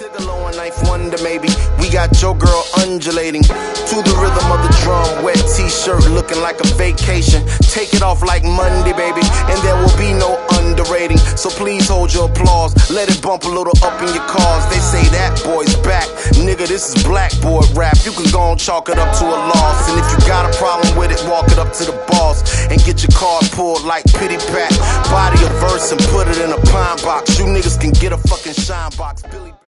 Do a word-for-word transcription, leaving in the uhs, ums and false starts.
Sigalo and Knife Wonder, maybe. We got your girl undulating to the rhythm of the drum. Wet t-shirt looking like a vacation. Take it off like Monday, baby, and there will be no underrating. So please hold your applause. Let it bump a little up in your cars. They say that boy's back. Nigga, this is blackboard rap. You can go and chalk it up to a loss. And if you got a problem with it, walk it up to the boss and get your card pulled like Pity Pat. Body a verse and put it in a pine box. You niggas can get a fucking shine box. Billy